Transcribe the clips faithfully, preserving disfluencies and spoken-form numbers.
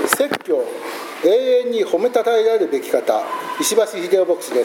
説教、永遠に褒めたたえられるべき方、石橋秀夫牧師です。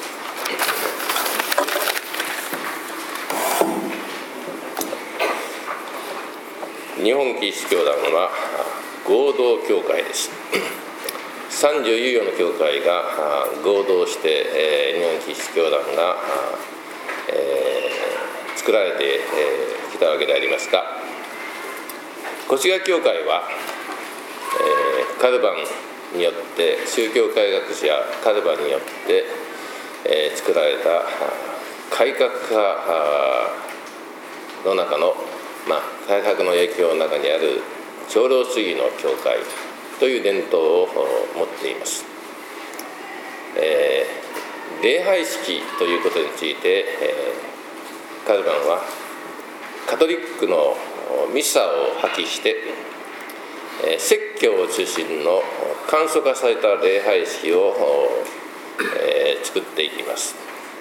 日本キリスト教団は合同教会です。さんじゅういよの教会が合同して、えー、日本キリスト教団が、えー、作られてき、えー、たわけでありますが、越谷教会は、えー、カルバンによって宗教改革者カルバンによって、えー、作られた改革派の中の、まあ、改革の影響の中にある長老主義の教会という伝統を持っています。えー、礼拝式ということについて、えー、カルバンはカトリックのミサを破棄して、えー、説教を中心の簡素化された礼拝式を、えー、作っていきます。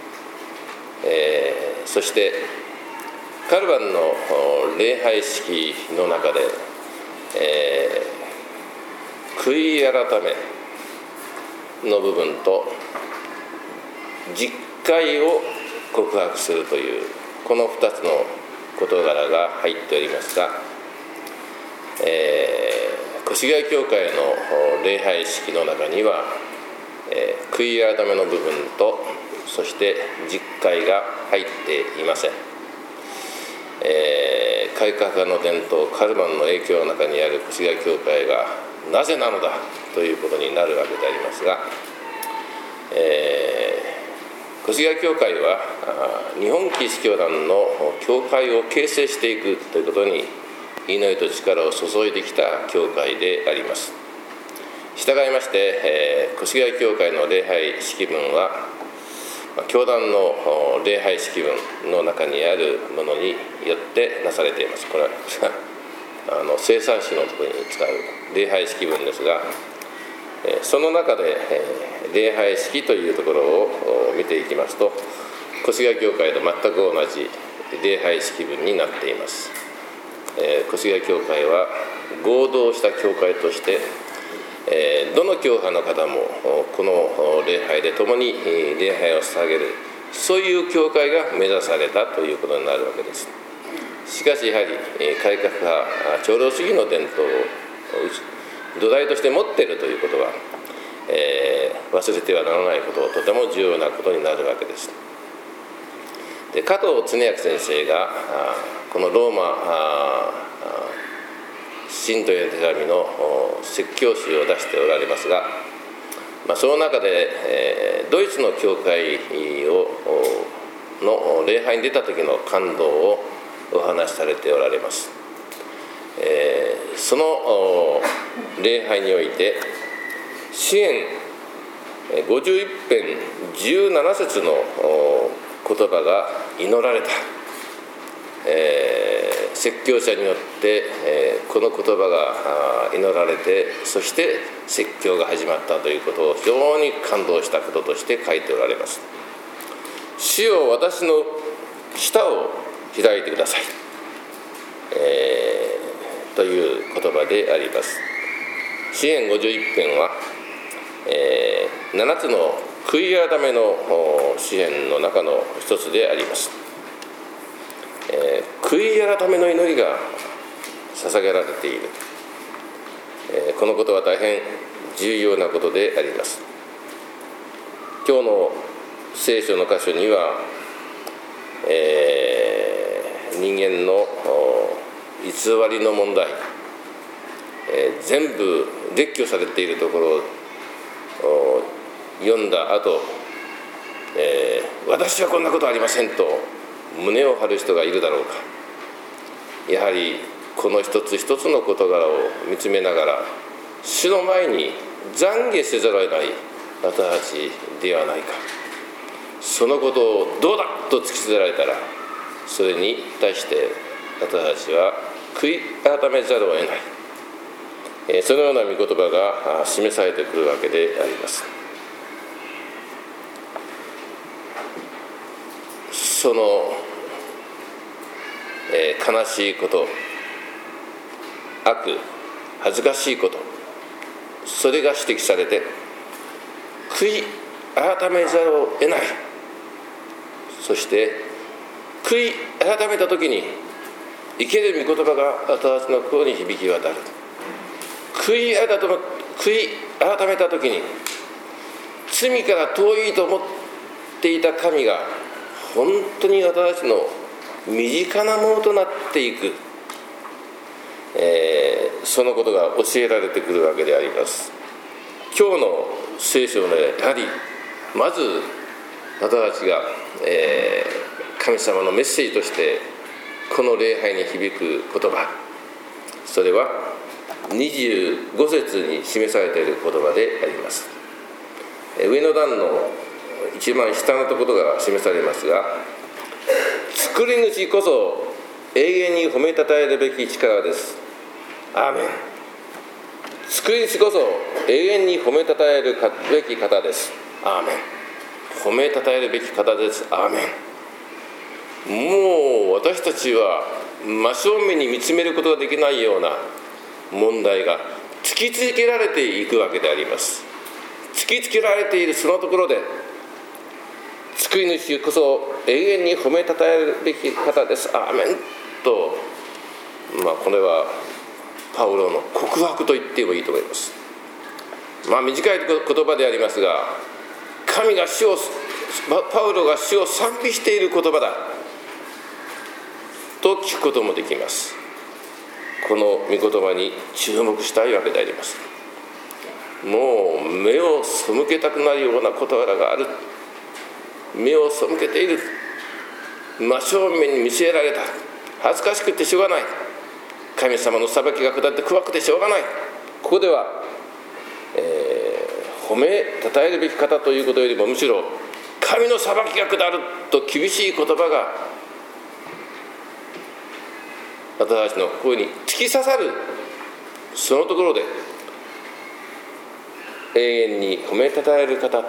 えー、そしてカルバンの礼拝式の中で、えー、悔い改めの部分と実戒を告白するというこのふたつの事柄が入っておりますが、えー、越谷教会の礼拝式の中には、えー、悔い改めの部分とそして実戒が入っていません。えー、改革派の伝統カルバンの影響の中にある越谷教会がなぜなのだということになるわけでありますが、えー、越谷教会は日本キリスト教団の教会を形成していくということに祈りと力を注いできた教会であります。従いまして、えー、越谷教会の礼拝式文は教団の礼拝式文の中にあるものによってなされています。これはあの聖餐詩のところに使う礼拝式文ですが、その中で礼拝式というところを見ていきますと、越谷教会と全く同じ礼拝式文になっています。越谷教会は合同した教会としてどの教派の方もこの礼拝で共に礼拝を捧げる、そういう教会が目指されたということになるわけです。しかしやはり改革派長老主義の伝統を土台として持っているということは、えー、忘れてはならないこと、とても重要なことになるわけです。で、加藤恒明先生がこのローマ信徒への手紙の説教集を出しておられますが、まあ、その中で、えー、ドイツの教会をの礼拝に出た時の感動をお話しされておられます。えー、その礼拝において詩編ごじゅういっ編じゅうなな節の言葉が祈られた。えー、説教者によって、えー、この言葉が祈られて、そして説教が始まったということを非常に感動したこととして書いておられます。主よ、私の舌を開いてください、えー、という言葉であります。詩編ごじゅういっ編は、えー、ななつの悔い改めの詩編の中の一つであります。えー、悔い改めの祈りが捧げられている、えー、このことは大変重要なことであります。今日の聖書の箇所には、えー、人間の偽りの問題、えー、全部列挙されているところを読んだ後、えー、私はこんなことはありませんと胸を張る人がいるだろうか。やはりこの一つ一つの事柄を見つめながら、主の前に懺悔せざるを得ない私たちではないか。そのことをどうだと突きつけられたら、それに対して私たちは悔い改めざるを得ない、そのような御言葉が示されてくるわけであります。その、えー、悲しいこと、悪、恥ずかしいこと、 それが指摘されて、悔い改めざるを得ない。そして悔い改めた時に生ける御言葉が私の心に響き渡る。悔い改め、悔い改めた時に罪から遠いと思っていた神が本当に私の身近なものとなっていく、えー、そのことが教えられてくるわけであります。今日の聖書のやはりまず私たちが、えー、神様のメッセージとしてこの礼拝に響く言葉、それはにじゅうご節に示されている言葉であります。上の段の一番下のところが示されますが、作り主こそ永遠に褒めたたえるべき力です。アーメン。作り主こそ永遠に褒めたたえるべき方です。アーメン。褒めたたえるべき方です。アーメン。もう私たちは真正面に見つめることができないような問題が突きつけられていくわけであります。突きつけられているそのところで、救い主こそ永遠に褒めたたえるべき方です。アーメンと、まあ、これはパウロの告白と言ってもいいと思います。まあ、短い言葉でありますが、神が主をパウロが主を賛美している言葉だと聞くこともできます。この御言葉に注目したいわけであります。もう目を背けたくなるような事柄がある。目を背けている。真正面に見せられた。恥ずかしくてしょうがない。神様の裁きが下って怖くてしょうがない。ここでは、えー、褒めたたえるべき方ということよりも、むしろ神の裁きが下ると厳しい言葉が私たちの心に突き刺さる。そのところで永遠に褒めたたえる方と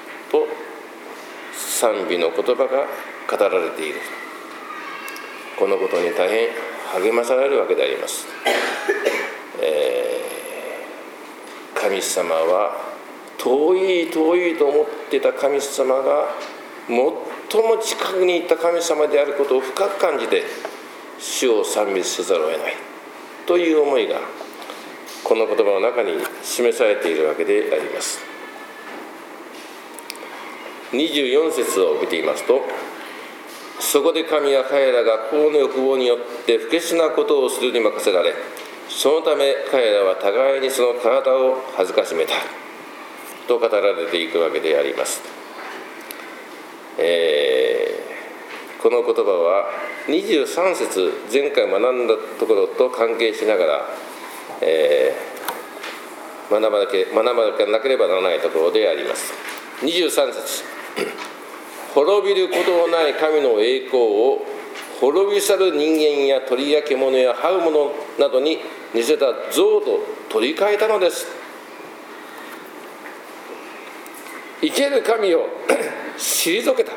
賛美の言葉が語られている。このことに大変励まされるわけであります。えー、神様は遠い遠いと思っていた神様が最も近くにいた神様であることを深く感じて主を賛美せざるを得ないという思いがこの言葉の中に示されているわけであります。にじゅうよん節を見ていますと、そこで神は彼らが心の欲望によって不潔なことをするに任せられ、そのため彼らは互いにその体を恥ずかしめたと語られていくわけであります。えー、この言葉はにじゅうさん節、前回学んだところと関係しながら、えー、学ばなけ、学ばなければならないところであります。にじゅうさん節、滅びることのない神の栄光を滅び去る人間や鳥や獣や這う者などに似せた像と取り替えたのです。生ける神を退けた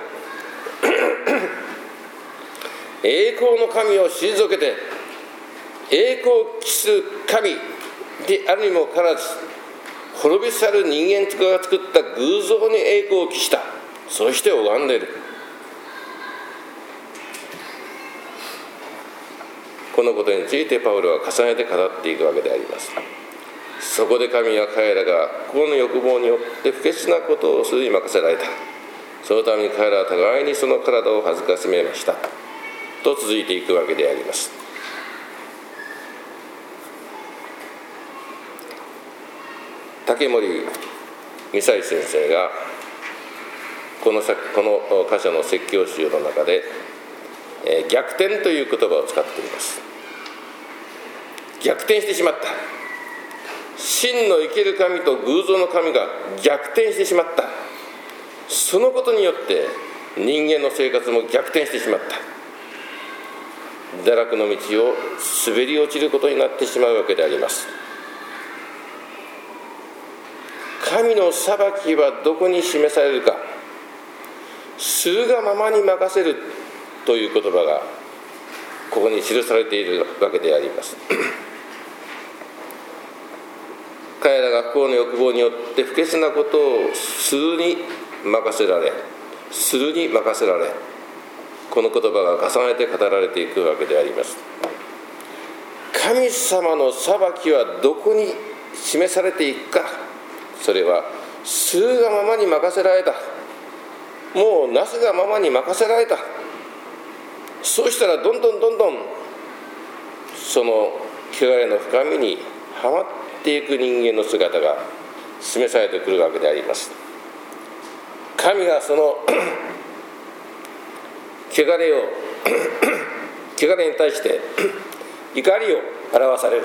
栄光の神を退けて栄光を期する神であるにもかかわらず、滅び去る人間が作った偶像に栄光を期した。そして拝んでいる。このことについてパウロは重ねて語っていくわけであります。そこで神は彼らが心の欲望によって不潔なことをするに任せられた。そのために彼らは互いにその体を恥ずかしめましたと続いていくわけであります。竹森美沙先生がこのこの箇所の説教集の中で、えー、逆転という言葉を使っています。逆転してしまった。真の生ける神と偶像の神が逆転してしまった。そのことによって人間の生活も逆転してしまった。堕落の道を滑り落ちることになってしまうわけであります。神の裁きはどこに示されるか。するがままに任せるという言葉がここに記されているわけであります。 彼らが不幸の欲望によって不潔なことをするに任せられするに任せられ、この言葉が重ねて語られていくわけであります。神様の裁きはどこに示されていくか。それはするがままに任せられた。もうなすがままに任せられた。そうしたらどんどんどんどんその汚れの深みにはまっていく人間の姿が示されてくるわけであります。神がその汚れを汚れに対して怒りを表される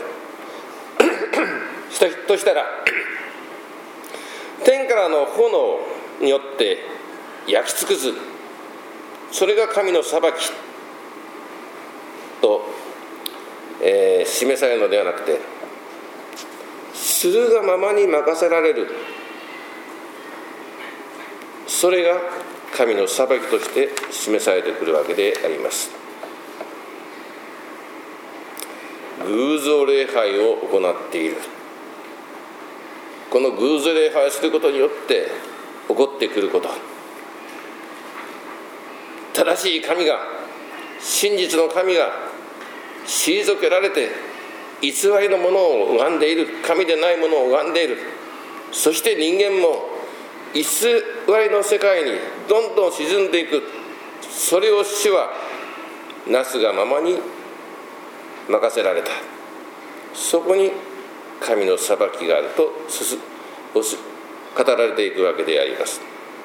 としたら、天からの炎によって焼き尽くす、それが神の裁きと、えー、示されるのではなくて、するがままに任せられる、それが神の裁きとして示されてくるわけであります。偶像礼拝を行っている。この偶像礼拝をすることによって起こってくること、正しい神が、真実の神が退けられて偽りのものを拝んでいる、神でないものを拝んでいる。そして人間も偽りの世界にどんどん沈んでいく。それを主はなすがままに任せられた。そこに神の裁きがあると語られていくわけであります。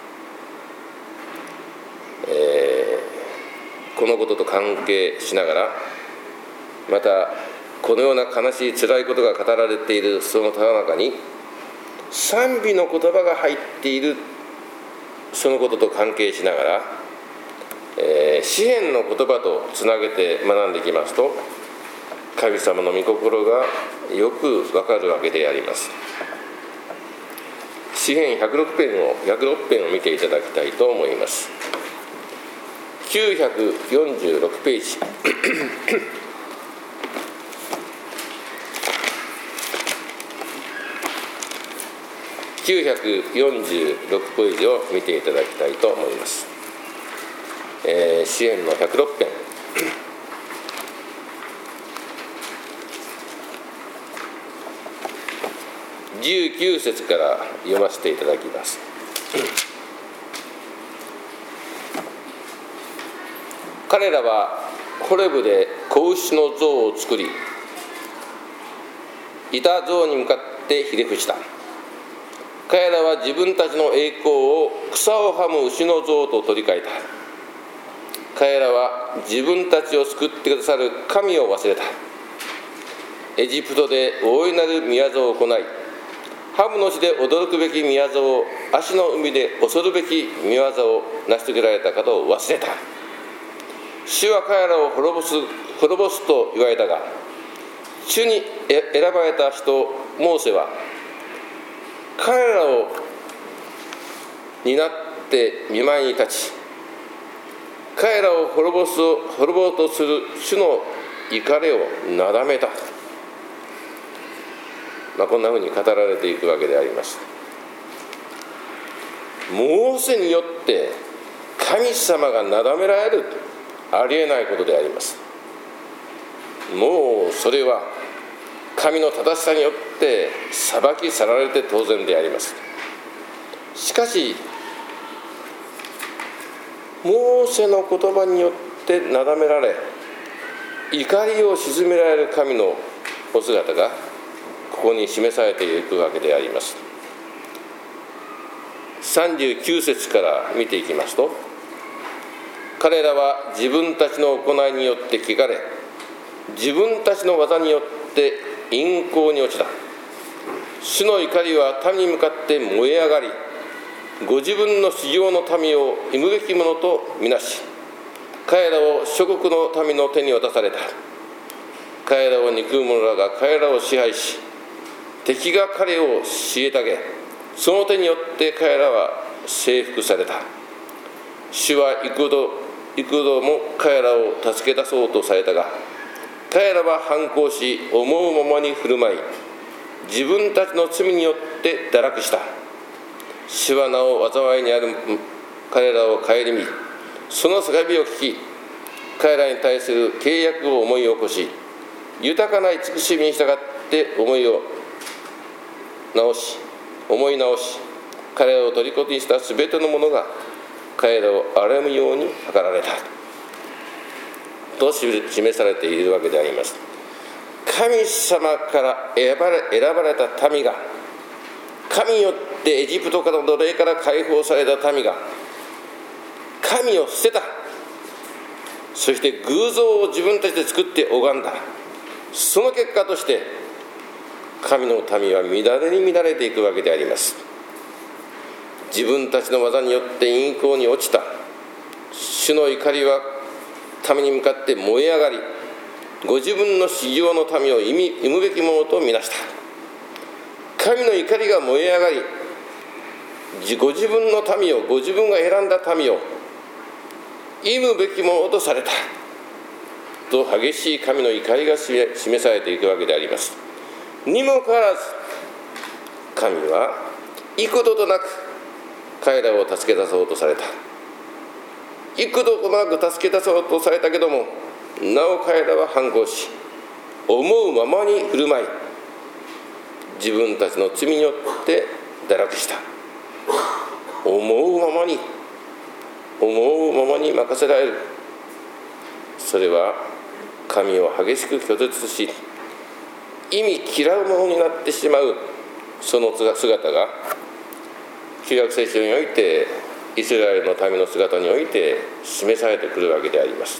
えー、このことと関係しながら、またこのような悲しい辛いことが語られているそのた中に賛美の言葉が入っている、そのことと関係しながら、えー、詩篇の言葉とつなげて学んでいきますと、神様の御心がよくわかるわけであります。詩篇ひゃくろく編をひゃくろく編を見ていただきたいと思います。きゅうひゃくよんじゅうろくページきゅうひゃくよんじゅうろくページを見ていただきたいと思います。えー、詩篇のひゃくろく編じゅうきゅう節から読ませていただきます。彼らはホレブで子牛の像を作り、いた像に向かってひれ伏した。彼らは自分たちの栄光を草をはむ牛の像と取り替えた。彼らは自分たちを救ってくださる神を忘れた。エジプトで大いなる宮業を行い、ハムの地で驚くべき宮業を、足の海で恐るべき見業を成し遂げられた方を忘れた。主は彼らを滅ぼす、滅ぼすと言われたが、主に選ばれた人モーセは彼らを担って見舞いに立ち、彼らを滅ぼす滅ぼうとする主の怒りをなだめた。まあ、こんなふうに語られていくわけであります。モーセによって神様がなだめられる、ありえないことであります。もうそれは神の正しさによって裁き去られて当然であります。しかしモーセの言葉によってなだめられ、怒りを鎮められる神のお姿がここに示されていくわけであります。さんじゅうきゅう節から見ていきますと、彼らは自分たちの行いによって汚れ、自分たちの技によって陰行に落ちた。主の怒りは民に向かって燃え上がり、ご自分の至上の民を忌むべきものとみなし、彼らを諸国の民の手に渡された。彼らを憎む者らが彼らを支配し、敵が彼を虐げ、その手によって彼らは征服された。主は幾度幾度も彼らを助け出そうとされたが、彼らは反抗し、思うままに振る舞い、 自分たちの罪によって堕落した。主はなお災いにある彼らを顧み、その叫びを聞き、彼らに対する契約を思い起こし、豊かな慈しみに従って思いを直し思い直し彼らを虜にしたすべてのものが彼らを憐れむように図られたと示されているわけであります。神様から選ばれ、選ばれた民が、神によってエジプトからの奴隷から解放された民が神を捨てた。そして偶像を自分たちで作って拝んだ。その結果として神の民は乱れに乱れていくわけであります。自分たちの技によって陰行に落ちた。主の怒りは民に向かって燃え上がり、ご自分の至上の民を忌むべきものとみなした。神の怒りが燃え上がり、ご自分の民を、ご自分が選んだ民を忌むべきものとされたと、激しい神の怒りが示されていくわけであります。にもかかわらず神は幾度となく彼らを助け出そうとされた。幾度となく助け出そうとされたけども、なお彼らは反抗し、思うままに振る舞い、自分たちの罪によって堕落した。思うままに思うままに任せられる。それは神を激しく拒絶し、忌み嫌うものになってしまうその姿が旧約聖書において、イスラエルの民の姿において示されてくるわけであります。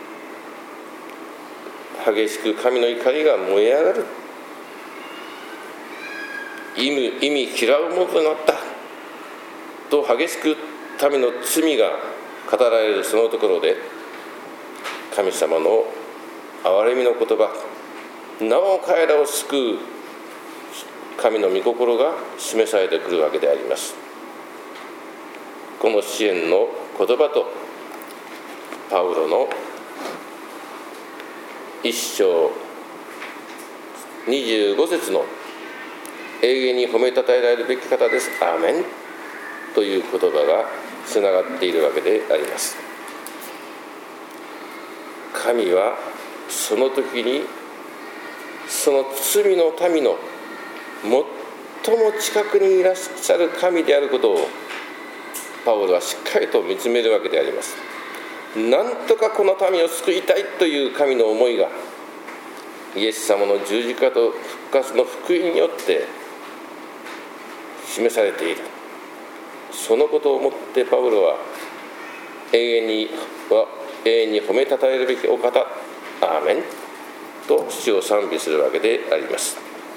激しく神の怒りが燃え上がる。忌み忌み嫌うものとなったと激しく民の罪が語られるそのところで、神様の憐れみの言葉、なお彼らを救う神の御心が示されてくるわけであります。この支援の言葉とパウロの一章にじゅうご節の永遠に褒めたたえられるべき方です、アーメンという言葉がつながっているわけであります。神はその時にその罪の民の最も近くにいらっしゃる神であることをパウロはしっかりと見つめるわけであります。なんとかこの民を救いたいという神の思いがイエス様の十字架と復活の福音によって示されている。そのことをもってパウロは永遠には永遠に褒めたたえるべきお方、アーメンと主を賛美するわけであります。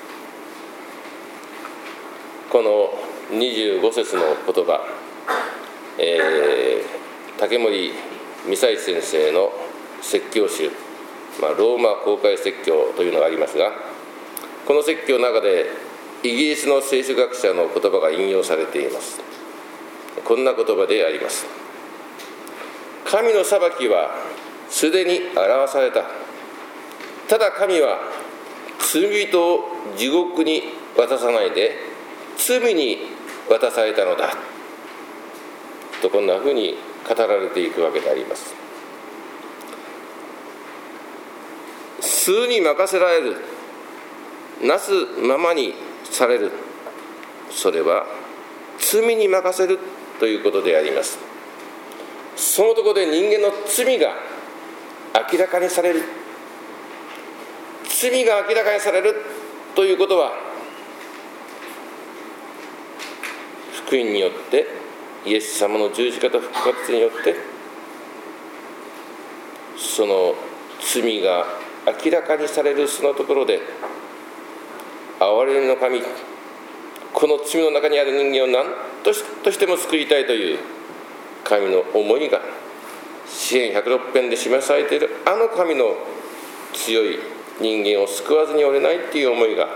このにじゅうご節の言葉、えー、竹森美彩先生の説教集、まあ、ローマ公開説教というのがありますが、この説教の中でイギリスの聖書学者の言葉が引用されています。こんな言葉であります。神の裁きはすでに表された。ただ神は罪人を地獄に渡さないで罪に渡されたのだと、こんなふうに語られていくわけであります。数に任せられる、なすままにされる、それは罪に任せるということであります。そのところで人間の罪が明らかにされる。罪が明らかにされるということは、福音によってイエス様の十字架と復活によってその罪が明らかにされるそのところで、憐れみの神、この罪の中にある人間を何としても救いたいという神の思いが詩編ひゃくろく編で示されている、あの神の強い人間を救わずにおれないという思いが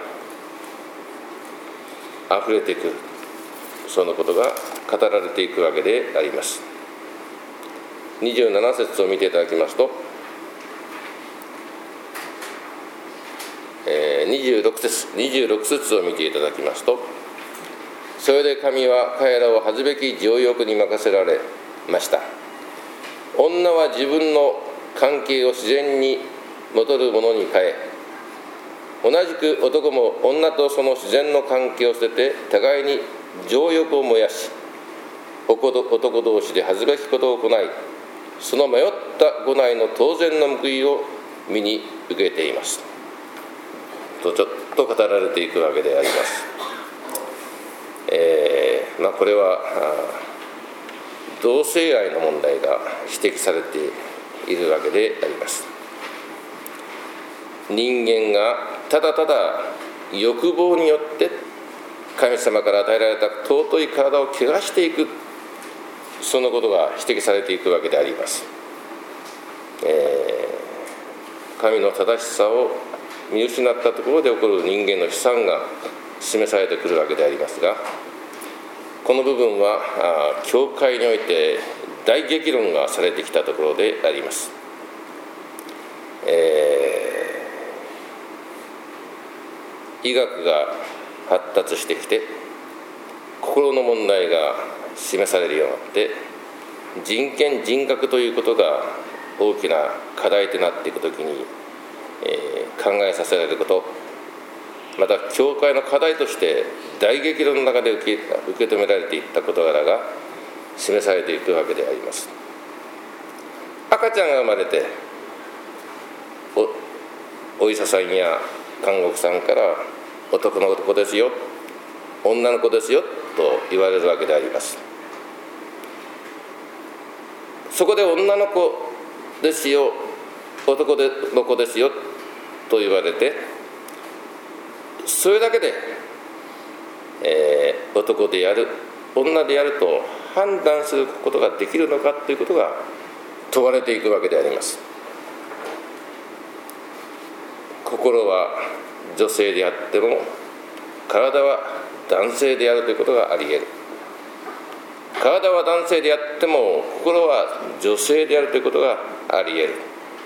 あふれてくる、そのことが語られていくわけであります。にじゅうなな節を見ていただきますと、えー、にじじゅうろく節にじゅうろく節を見ていただきますと、それで神は彼らを恥ずべき情欲に任せられました。女は自分の関係を自然に戻るものに変え、同じく男も女とその自然の関係を捨てて互いに情欲を燃やし、男同士で恥ずべきことを行い、その迷った行いの当然の報いを身に受けていますとちょっと語られていくわけであります。えーまあ、これは同性愛の問題が指摘されているわけであります。人間がただただ欲望によって神様から与えられた尊い体を汚していく、そのことが指摘されていくわけであります。えー、神の正しさを見失ったところで起こる人間の悲惨が示されてくるわけでありますが、この部分は教会において大激論がされてきたところであります。えー医学が発達してきて、心の問題が示されるようになって、人権人格ということが大きな課題となっていくときに、えー、考えさせられること、また教会の課題として大激論の中で受け、受け止められていった事柄が示されていくわけであります。赤ちゃんが生まれて お, お医者さんや看護婦さんから男の子ですよ、女の子ですよと言われるわけであります。そこで女の子ですよ、男の子ですよと言われて、それだけで、えー、男である女であると判断することができるのかということが問われていくわけであります。心は女性であっても体は男性であるということがあり得る。体は男性であっても心は女性であるということがあり得る。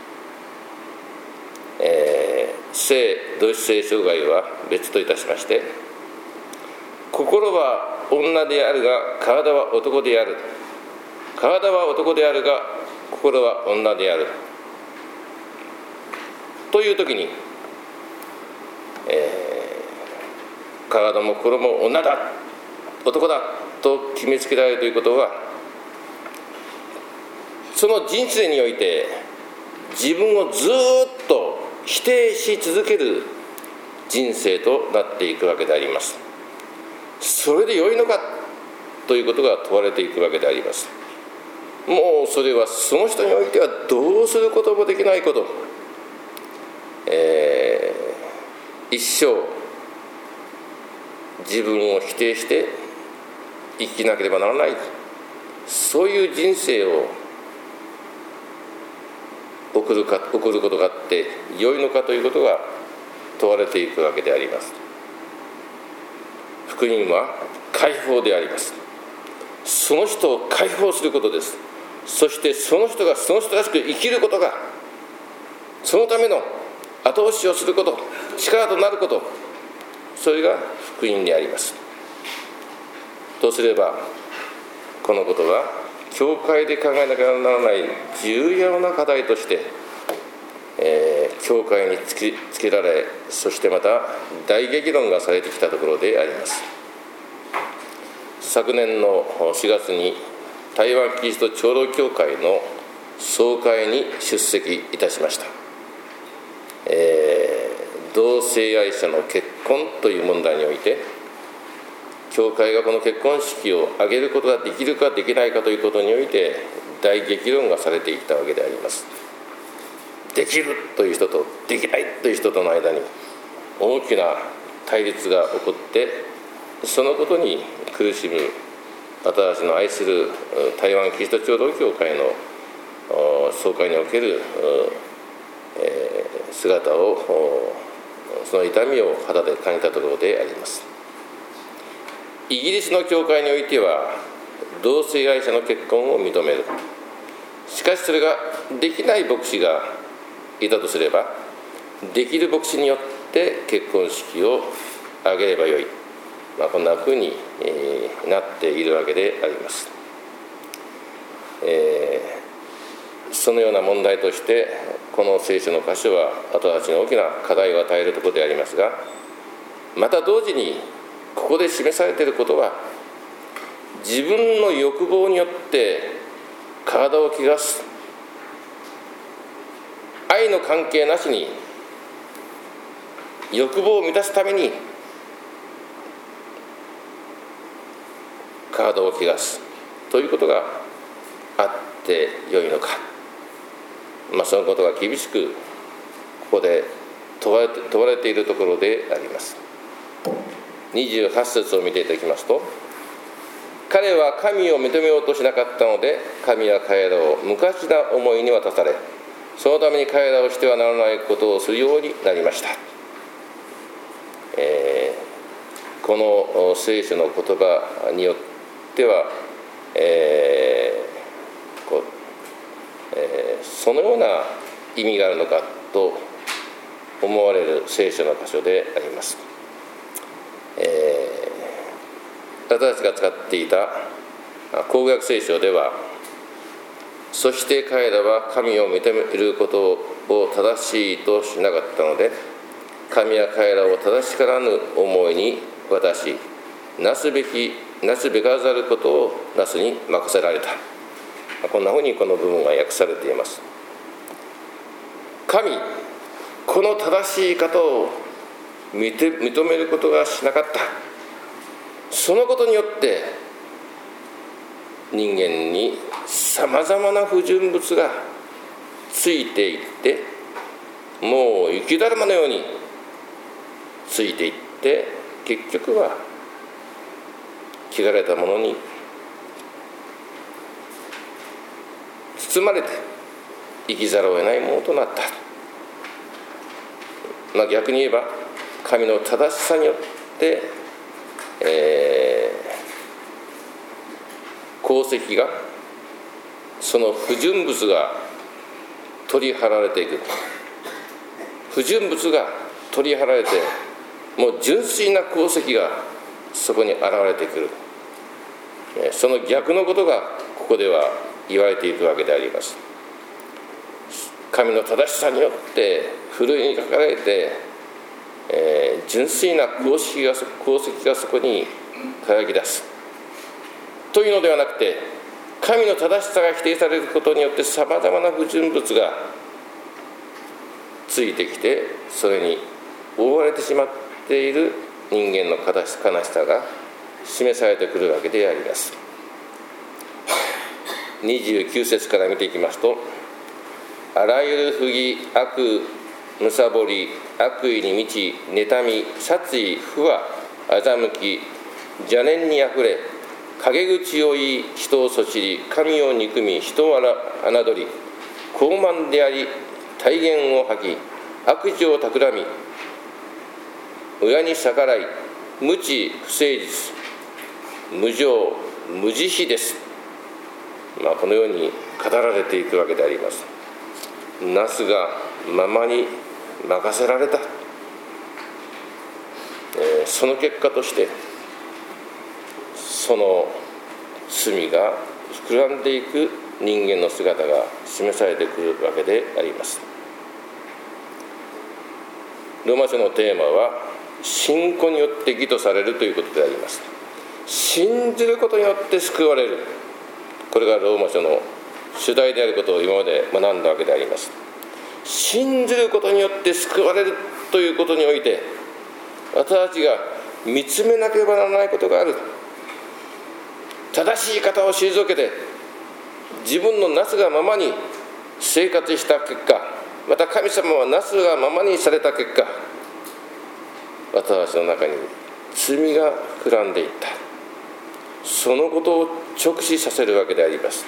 えー、性同一性障害は別といたしまして、心は女であるが体は男である、体は男であるが心は女であるというときに、えー、体も心も女だ、男だと決めつけられるということは、その人生において自分をずっと否定し続ける人生となっていくわけであります。それで良いのかということが問われていくわけであります。もうそれはその人においてはどうすることもできないこと、えー、一生自分を否定して生きなければならない、そういう人生を送るか、送ることがあって良いのかということが問われていくわけであります。福音は解放であります。その人を解放することです。そしてその人がその人らしく生きることが、そのための後押しをすること、力となること、それが福音であります。とすれば、このことは教会で考えなければならない重要な課題として、えー、教会につけ、つけられ、そしてまた大激論がされてきたところであります。昨年のしがつに台湾キリスト長老教会の総会に出席いたしました。えー、同性愛者の結婚という問題において、教会がこの結婚式を挙げることができるかできないかということにおいて大激論がされていたわけであります。できるという人とできないという人との間に大きな対立が起こって、そのことに苦しむ私の愛する台湾キリスト長老教会の総会における姿を、その痛みを肌で感じたところであります。イギリスの教会においては同性愛者の結婚を認める。しかしそれができない牧師がいたとすれば、できる牧師によっって結婚式を挙げればよい、まあ、こんなふうに、えー、なっているわけであります。えー、そのような問題としてこの聖書の箇所は私たちに大きな課題を与えるところでありますが、また同時にここで示されていることは、自分の欲望によって体を汚す、愛の関係なしに欲望を満たすために体を汚すということがあってよいのか、まあ、そのことが厳しくここで問われて、問われているところであります。にじゅうはち節を見ていただきますと、彼は神を認めようとしなかったので、神は彼らを無価値な思いに渡され、そのために彼らをしてはならないことをするようになりました。えー、この聖書の言葉によっては、えーこうえー、そのような意味があるのかと思われる聖書の箇所であります。えー、私たちが使っていた公約聖書では、そして彼らは神を認めることを正しいとしなかったので、神は彼らを正しからぬ思いに渡し、なすべきなすべかざることをなすに任せられた。こんなふうにこの部分が訳されています。神、この正しい方を認めることがしなかった。そのことによって人間にさまざまな不純物がついていって、もう雪だるまのようについていって、結局は汚れたものに包まれて生きざるを得ないものとなった。まあ、逆に言えば神の正しさによって、えー、功績が、その不純物が取り払われていく。不純物が取り払われて、もう純粋な功績がそこに現れてくる。その逆のことがここでは言われているわけであります。神の正しさによってふるいにかかられて、えー、純粋な功績が、功績がそこに輝き出すというのではなくて、神の正しさが否定されることによってさまざまな不純物がついてきて、それに覆われてしまっている人間の悲しさが示されてくるわけであります。にじゅうきゅう節から見ていきますと、あらゆる不義、悪、むさぼり、悪意に満ち、妬み、殺意、不和、欺き、邪念にあふれ、陰口を言い、人をそしり、神を憎み、人を侮り、傲慢であり、大言を吐き、悪事を企み、親に逆らい、無知、不誠実、無情、無慈悲です。まあ、このように語られていくわけであります。なすがままに任せられた、えー、その結果としてその罪が膨らんでいく人間の姿が示されてくるわけであります。ローマ書のテーマは信仰によって義とされるということであります。信じることによって救われる、これがローマ書の主題であることを今まで学んだわけであります。信じることによって救われるということにおいて、私たちが見つめなければならないことがある。正しい方を退けて自分のなすがままに生活した結果、また神様はなすがままにされた結果、私たちの中に罪が膨らんでいった。そのことを直視させるわけであります。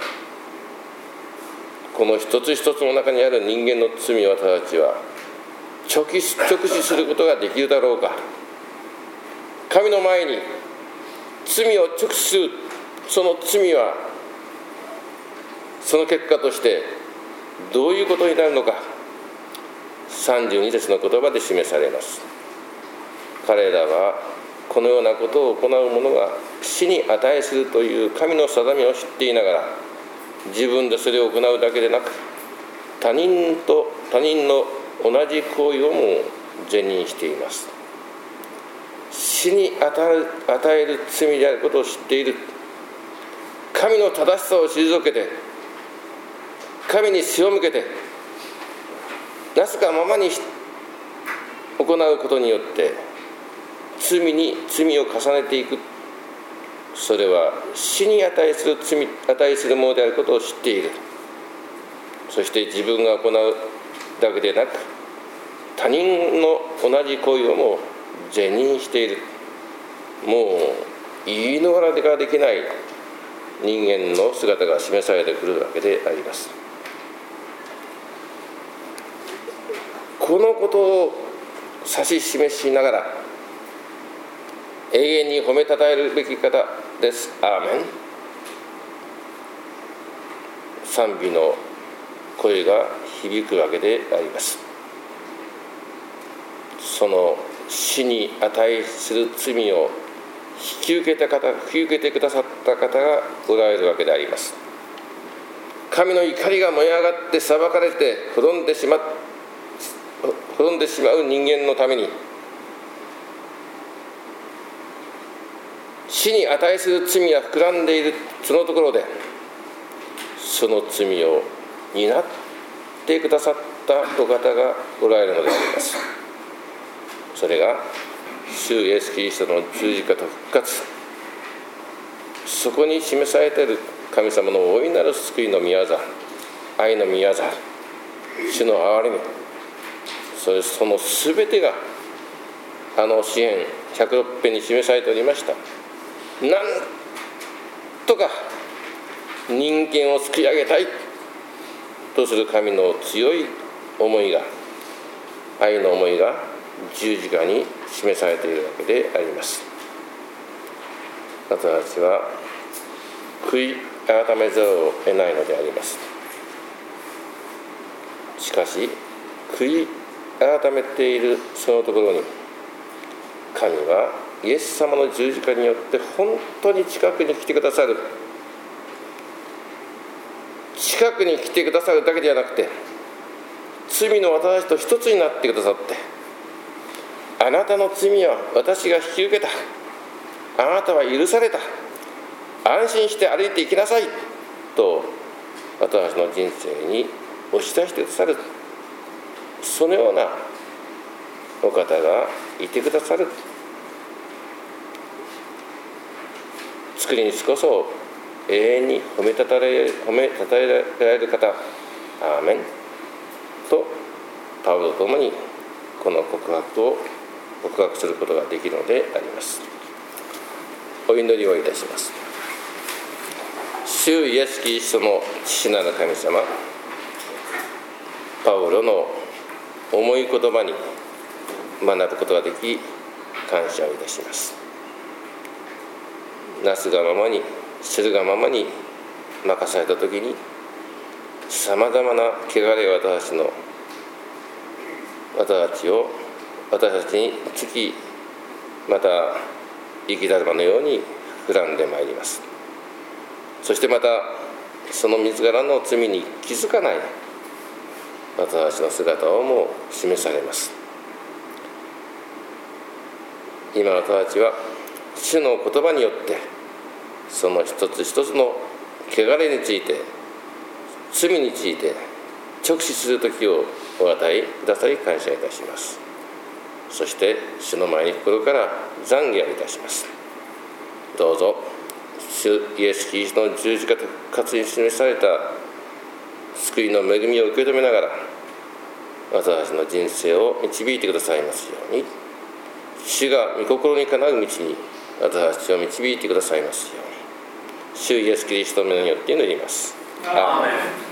この一つ一つの中にある人間の罪を私たちは直視、直視することができるだろうか。神の前に罪を直視する、その罪はその結果としてどういうことになるのか、 さんじゅうに節の言葉で示されます。彼らはこのようなことを行う者が死に値するという神の定めを知っていながら、自分でそれを行うだけでなく、他人と他人の同じ行為をも是認しています。死に与え、与える罪であることを知っている。神の正しさを退けて、神に背を向けて、なすがままに行うことによって罪に罪を重ねていく。それは死に値する罪、値するものであることを知っている。そして自分が行うだけでなく、他人の同じ行為をも是認している。もう言い逃れができない人間の姿が示されてくるわけであります。このことを指し示しながら、永遠に褒めたたえるべき方です。アーメン。賛美の声が響くわけであります。その死に値する罪を引き受けた方、引き受けてくださった方がおられるわけであります。神の怒りが燃え上がって裁かれて滅んでしま、滅んでしまう人間のために、死に値する罪が膨らんでいるそのところで、その罪を担ってくださったお方がおられるのであります。それが主イエス・キリストの十字架と復活、そこに示されている神様の大いなる救いの御業、愛の御業、主の憐れみ、それそのすべてがあの詩編ひゃくろく編に示されておりました。なんとか人間を救い上げたいとする神の強い思いが、愛の思いが十字架に示されているわけであります。私たちは悔い改めざるを得ないのであります。しかし悔い改めているそのところに、神はイエス様の十字架によって本当に近くに来てくださる、近くに来てくださるだけではなくて、罪の私と一つになってくださって、あなたの罪は私が引き受けた、あなたは許された、安心して歩いていきなさいと私の人生に押し出してくださる、そのようなお方がいてくださる。作り主こそ永遠に褒めたたえ褒めたたえられる方、アーメンとパウロと共にこの告白を告白することができるのであります。お祈りをいたします。主イエス・キリストの父なる神様、パウロの重い言葉に学ぶことができ感謝をいたします。なすがままにするがままに任されたときに、さまざまな汚れを私たちの私たちを私たちにつき、また雪だるまのように膨らんでまいります。そしてまたその自らの罪に気づかない私たちの姿をも示されます。今私たちは主の言葉によってその一つ一つの汚れについて、罪について直視する時をお与えくださり感謝いたします。そして主の前に心から懺悔をいたします。どうぞ主イエス・キリストの十字架と復活に示された救いの恵みを受け止めながら、私たちの人生を導いてくださいますように、主が御心にかなう道に私たちを導いてくださいますように、主イエス・キリストの名によって祈ります。アーメン。